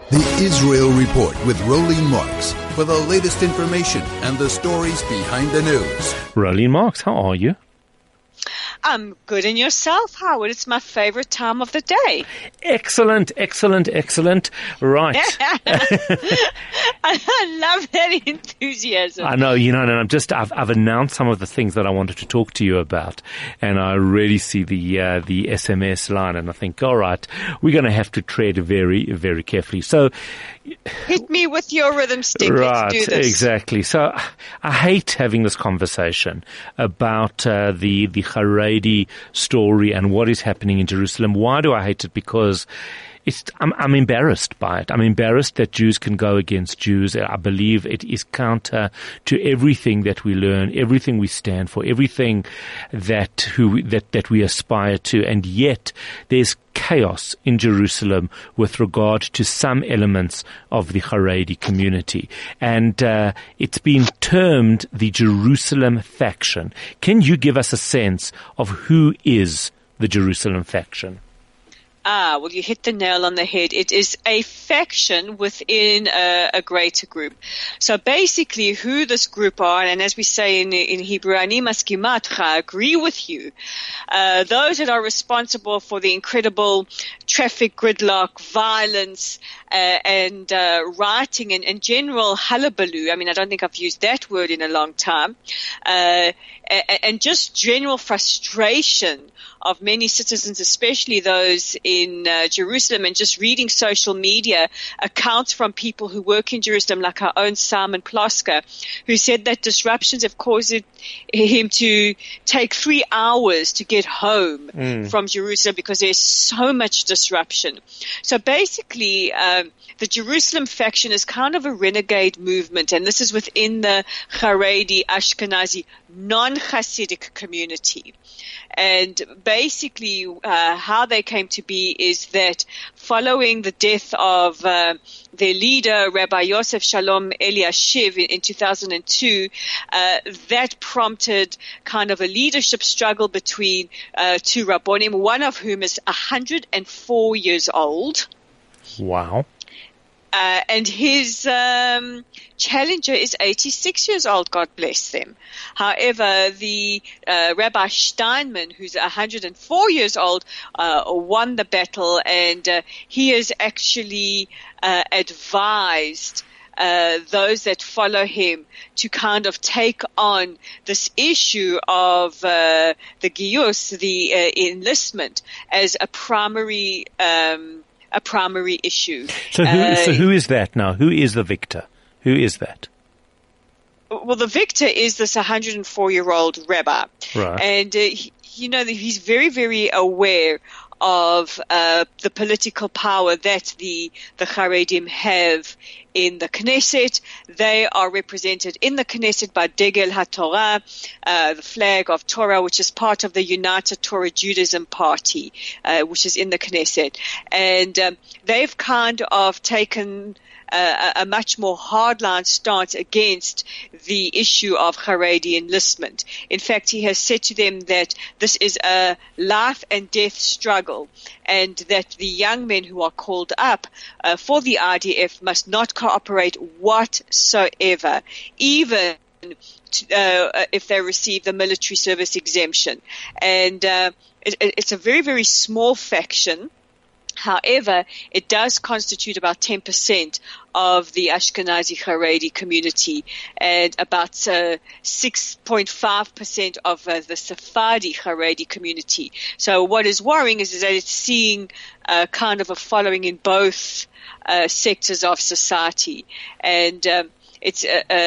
The Israel Report with Rolene Marks for the latest information and the stories behind the news. Rolene Marks, how are you? I'm good. And yourself, Howard? It's my favorite time of the day. Excellent. Right. I love that enthusiasm. I know, and I've announced some of the things that I wanted to talk to you about, and I already see the SMS line, and I think, all right, we're going to have to tread very, very carefully. So, hit me with your rhythm stick. Right, let's do this. Exactly. So I hate having this conversation about the Haredi story and what is happening in Jerusalem. Why do I hate it? Because I'm embarrassed by it. I'm embarrassed that Jews can go against Jews. I believe it is counter to everything that we learn, everything we stand for, everything that we aspire to, and yet there's chaos in Jerusalem with regard to some elements of the Haredi community. And it's been termed the Jerusalem faction. Can you give us a sense of who is the Jerusalem faction? Well, you hit the nail on the head. It is a faction within a greater group. So basically who this group are, and as we say in Hebrew, Ani maskimat cha, I agree with you, those that are responsible for the incredible traffic gridlock, violence, and rioting and general hullabaloo. I mean, I don't think I've used that word in a long time. And just general frustration of many citizens, especially those in Jerusalem, and just reading social media accounts from people who work in Jerusalem, like our own Simon Plosker, who said that disruptions have caused him to take 3 hours to get home from Jerusalem because there's so much disruption. So basically, the Jerusalem faction is kind of a renegade movement, and this is within the Haredi Ashkenazi non-Hasidic community. And basically, how they came to be is that following the death of their leader, Rabbi Yosef Shalom Eliashiv in 2002, that prompted kind of a leadership struggle between two Rabbonim, one of whom is 104 years old. Wow. And his challenger is 86 years old, God bless them. However, the Rabbi Steinman, who's 104 years old, won the battle, and he has actually advised those that follow him to kind of take on this issue of the giyus, the enlistment, as a primary issue. So who is that now? Who is the victor? Who is that? Well, the victor is this 104-year-old rabbi. Right. And, he's very, very aware of the political power that the Haredim have in the Knesset. They are represented in the Knesset by Degel HaTorah, the flag of Torah, which is part of the United Torah Judaism Party, which is in the Knesset. And they've kind of taken a much more hardline stance against the issue of Haredi enlistment. In fact, he has said to them that this is a life and death struggle, and that the young men who are called up for the IDF must not cooperate whatsoever, even if they receive the military service exemption. And it's a very, very small faction. However, it does constitute about 10% of the Ashkenazi Haredi community and about 6.5% of the Sephardi Haredi community. So what is worrying is that it's seeing kind of a following in both sectors of society. And it's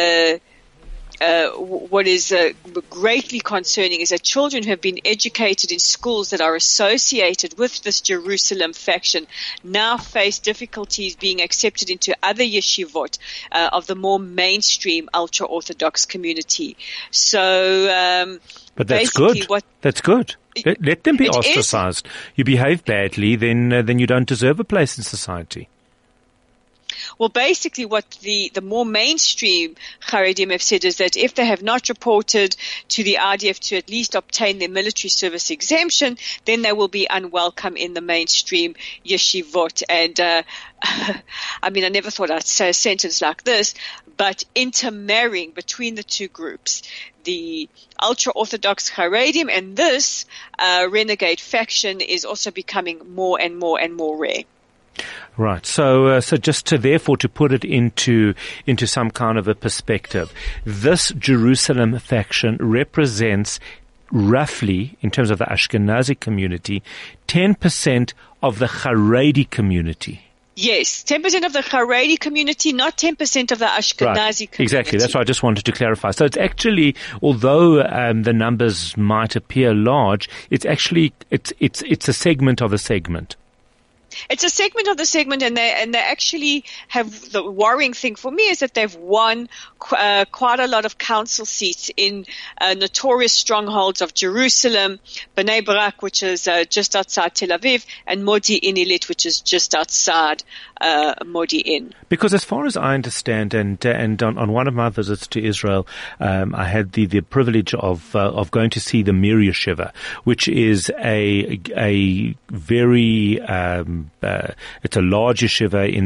what is greatly concerning is that children who have been educated in schools that are associated with this Jerusalem faction now face difficulties being accepted into other yeshivot of the more mainstream ultra-Orthodox community. So, but that's good. That's good. Let them be ostracized. You behave badly, then you don't deserve a place in society. Well, basically what the more mainstream Haredim have said is that if they have not reported to the IDF to at least obtain their military service exemption, then they will be unwelcome in the mainstream yeshivot. And I mean, I never thought I'd say a sentence like this, but intermarrying between the two groups, the ultra-Orthodox Haredim and this renegade faction is also becoming more and more and more rare. Right. So just therefore to put it into some kind of a perspective, this Jerusalem faction represents roughly, in terms of the Ashkenazi community, 10% of the Haredi community. Yes, 10% of the Haredi community, not 10% of the Ashkenazi community. Exactly. That's what I just wanted to clarify. So it's actually, although the numbers might appear large, it's actually it's a segment of a segment. It's a segment of the segment, and they actually have, the worrying thing for me is that they've won quite a lot of council seats in notorious strongholds of Jerusalem, Bnei Brak, which is just outside Tel Aviv, and Modi'in Illit, which is just outside Modi'in. Because as far as I understand, and on one of my visits to Israel, I had the privilege of going to see the Mir Yeshiva, which is a very it's a large yeshiva in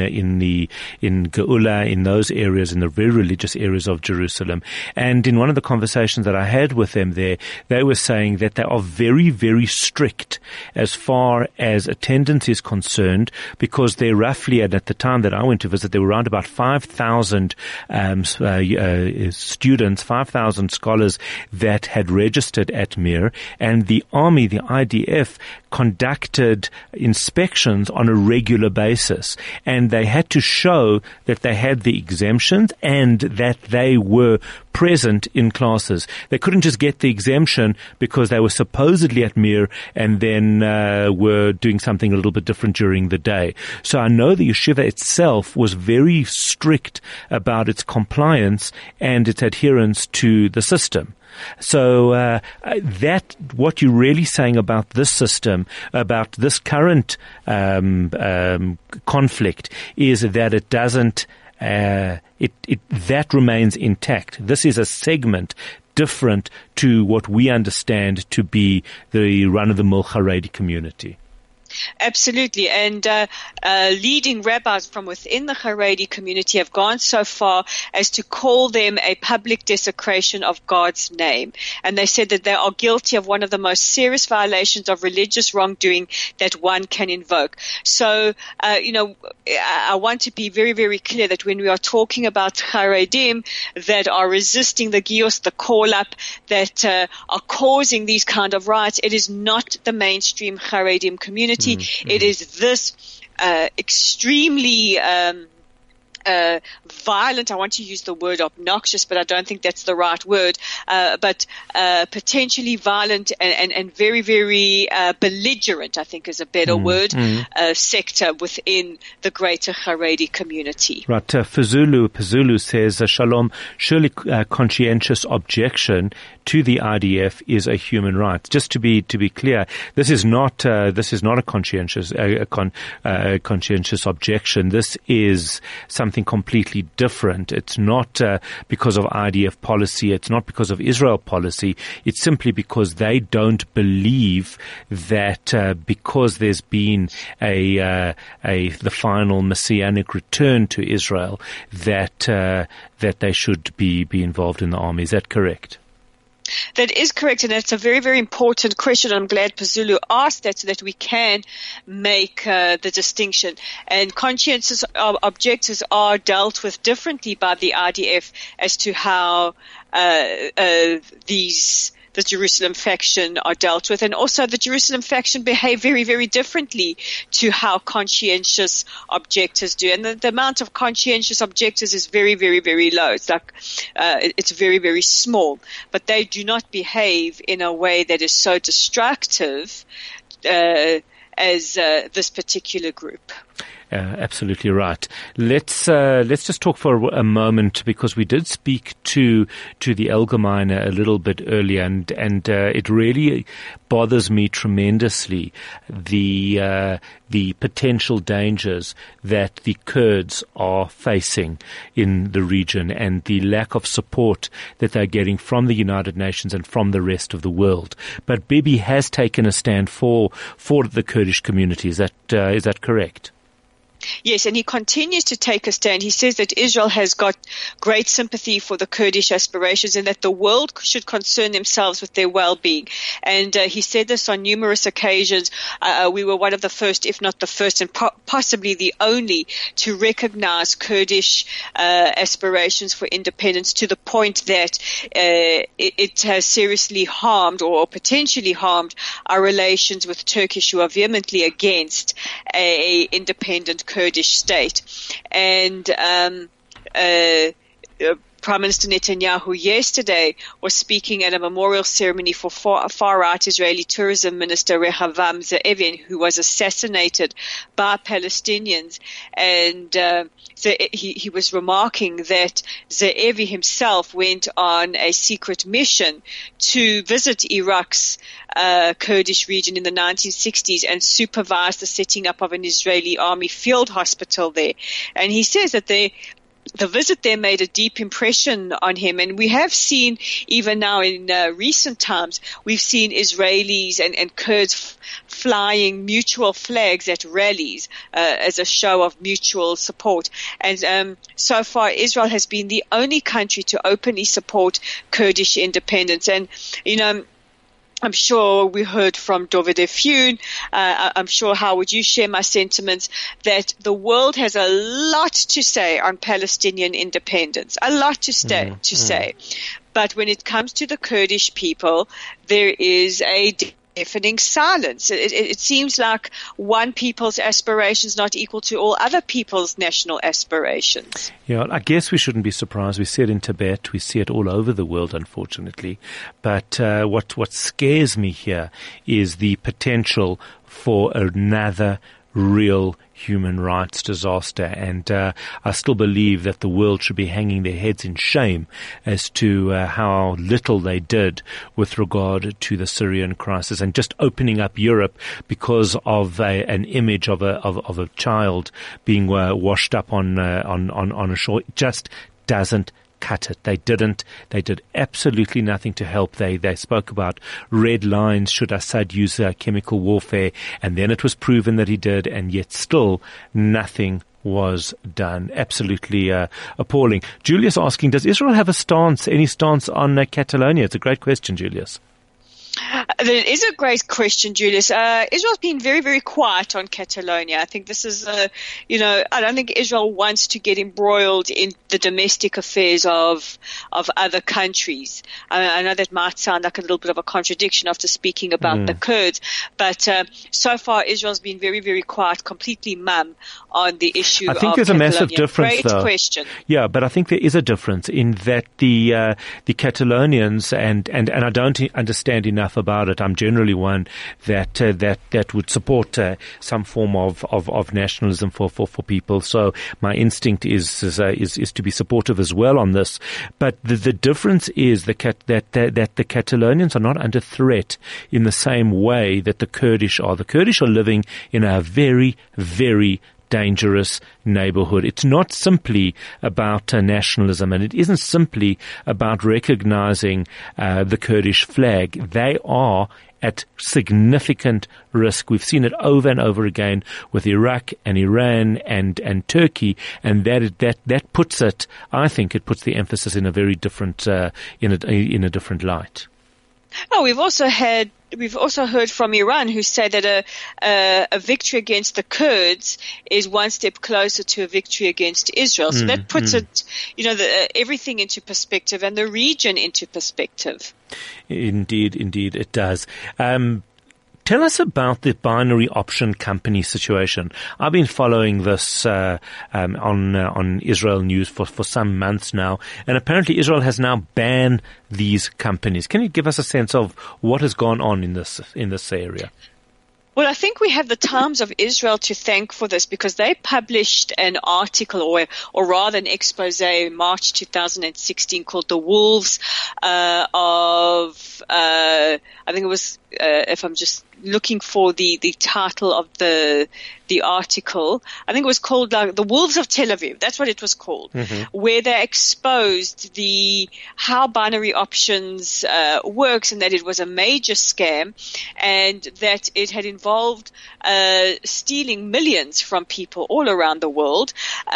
Geula, in those areas, in the very religious areas of Jerusalem. And in one of the conversations that I had with them there, they were saying that they are very, very strict as far as attendance is concerned, because they're roughly, and at the time that I went to visit, there were around about 5,000 students, 5,000 scholars that had registered at Mir, and the army, the IDF, conducted inspections on a regular basis, and they had to show that they had the exemptions and that they were present in classes. They couldn't just get the exemption because they were supposedly at Mir and then were doing something a little bit different during the day. So I know the yeshiva itself was very strict about its compliance and its adherence to the system. So that what you're really saying about this system, about this current conflict, is that it doesn't. That remains intact. This is a segment different to what we understand to be the run-of-the-mill Haredi community. Absolutely. And leading rabbis from within the Haredi community have gone so far as to call them a public desecration of God's name. And they said that they are guilty of one of the most serious violations of religious wrongdoing that one can invoke. So, I want to be very, very clear that when we are talking about Haredim that are resisting the Gius, the call-up, that are causing these kind of riots, it is not the mainstream Haredim community. It is this extremely violent, I want to use the word obnoxious, but I don't think that's the right word, but potentially violent and very, very belligerent, I think is a better word, sector within the greater Haredi community. Right. Pazulu says, Shalom, surely conscientious objection to the IDF is a human right. Just to be clear, this is not a conscientious objection. This is something completely different. It's not because of IDF policy. It's not because of Israel policy. It's simply because they don't believe that because there's been the final messianic return to Israel that they should be involved in the army. Is that correct? That is correct, and it's a very, very important question. I'm glad Pazulu asked that so that we can make the distinction. And conscientious objectors are dealt with differently by the IDF as to how the Jerusalem faction are dealt with, and also the Jerusalem faction behave very, very differently to how conscientious objectors do. And the amount of conscientious objectors is very, very, very low. It's like it's very, very small, but they do not behave in a way that is so destructive as this particular group. Absolutely right. Let's just talk for a moment, because we did speak to the Allgemeine a little bit earlier, and it really bothers me tremendously the potential dangers that the Kurds are facing in the region and the lack of support that they're getting from the United Nations and from the rest of the world. But Bibi has taken a stand for the Kurdish community. Is that correct? Yes, and he continues to take a stand. He says that Israel has got great sympathy for the Kurdish aspirations and that the world should concern themselves with their well-being. And he said this on numerous occasions. We were one of the first, if not the first, and possibly the only to recognize Kurdish aspirations for independence, to the point that it has seriously harmed or potentially harmed our relations with Turkish, who are vehemently against a independent Kurdish state. And Prime Minister Netanyahu yesterday was speaking at a memorial ceremony for far-right Israeli tourism minister Rehavam Ze'evi, who was assassinated by Palestinians. And he was remarking that Ze'evi himself went on a secret mission to visit Iraq's Kurdish region in the 1960s and supervised the setting up of an Israeli army field hospital there. And he says that the visit there made a deep impression on him. And we have seen, even now in recent times, we've seen Israelis and Kurds flying mutual flags at rallies as a show of mutual support. And so far, Israel has been the only country to openly support Kurdish independence. And, you know, I'm sure we heard from David Efune. I'm sure, Howard, you share my sentiments that the world has a lot to say on Palestinian independence, a lot to say. But when it comes to the Kurdish people, there is a deafening silence. It seems like one people's aspirations not equal to all other people's national aspirations. Yeah, I guess we shouldn't be surprised. We see it in Tibet. We see it all over the world, unfortunately. But what scares me here is the potential for another real human rights disaster. And I still believe that the world should be hanging their heads in shame as to how little they did with regard to the Syrian crisis, and just opening up Europe because of an image of a child being washed up on a shore. It just doesn't cut it. They didn't. They did absolutely nothing to help. They spoke about red lines should Assad use chemical warfare, and then it was proven that he did, and yet still nothing was done. Absolutely appalling. Julius asking, does Israel have any stance on Catalonia? It's a great question, Julius. That is a great question, Julius. Israel's been very, very quiet on Catalonia. I think this is, I don't think Israel wants to get embroiled in the domestic affairs of other countries. I know that might sound like a little bit of a contradiction after speaking about the Kurds, but so far Israel's been very, very quiet, completely mum on the issue of Catalonia. I think there's a massive difference, though. Great question. Yeah, but I think there is a difference in that the Catalonians and I don't understand enough about it. I'm generally one that would support some form of nationalism for people. So my instinct is to be supportive as well on this. But the difference is that the Catalonians are not under threat in the same way that the Kurdish are. The Kurdish are living in a very, very dangerous neighborhood. It's not simply about nationalism, and it isn't simply about recognizing the Kurdish flag. They are at significant risk. We've seen it over and over again with Iraq and Iran and Turkey, and that puts it. I think it puts the emphasis in a very different in a different light. Oh, we've also heard from Iran, who say that a victory against the Kurds is one step closer to a victory against Israel. So that puts it, everything into perspective and the region into perspective. Indeed, it does. Tell us about the binary option company situation. I've been following this on Israel News for some months now, and apparently Israel has now banned these companies. Can you give us a sense of what has gone on in this area? Well, I think we have the Times of Israel to thank for this, because they published an article or rather an expose in March 2016 called The Wolves I think it was, if I'm just looking for the title of the article. I think it was called The Wolves of Tel Aviv. That's what it was called, where they exposed how binary options works, and that it was a major scam, and that it had involved stealing millions from people all around the world.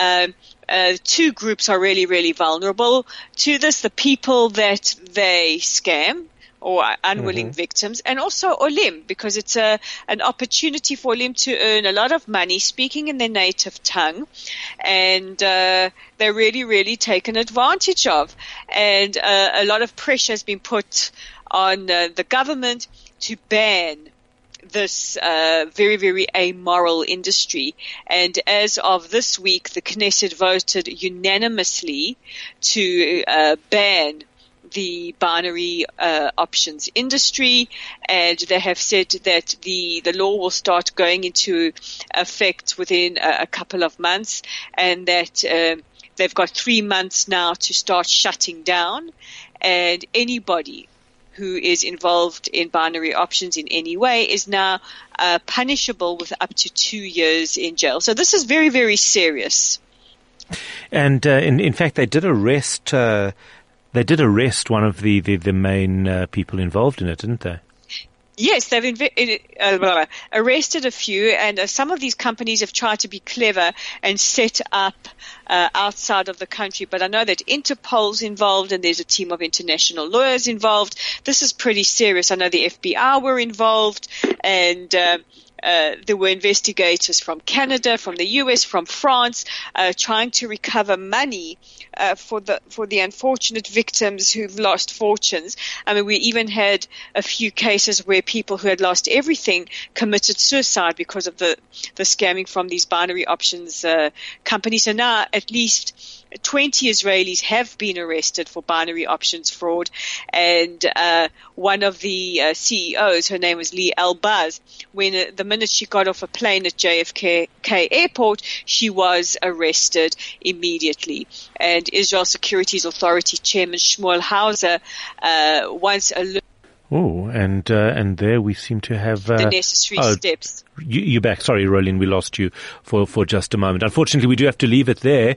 Two groups are really, really vulnerable to this: the people that they scam, or unwilling victims, and also Olim, because it's an opportunity for Olim to earn a lot of money speaking in their native tongue, and they're really, really taken advantage of. And a lot of pressure has been put on the government to ban this very, very amoral industry. And as of this week, the Knesset voted unanimously to ban the binary options industry, and they have said that the law will start going into effect within a couple of months, and that they've got 3 months now to start shutting down, and anybody who is involved in binary options in any way is now punishable with up to 2 years in jail. So this is very, very serious. And in fact, they did arrest one of the main people involved in it, didn't they? Yes, they've arrested a few, and some of these companies have tried to be clever and set up outside of the country. But I know that Interpol's involved, and there's a team of international lawyers involved. This is pretty serious. I know the FBI were involved, and there were investigators from Canada, from the US, from France, trying to recover money for the unfortunate victims who've lost fortunes. I mean, we even had a few cases where people who had lost everything committed suicide because of the scamming from these binary options companies. So now at least 20 Israelis have been arrested for binary options fraud, and one of the CEOs, her name was Lee Elbaz, when the minute she got off a plane at JFK Airport, she was arrested immediately. And Israel Securities Authority Chairman Shmuel Hauser once alerted. Oh, and there we seem to have the necessary steps. You're back. Sorry, Roland, we lost you for just a moment. Unfortunately, we do have to leave it there.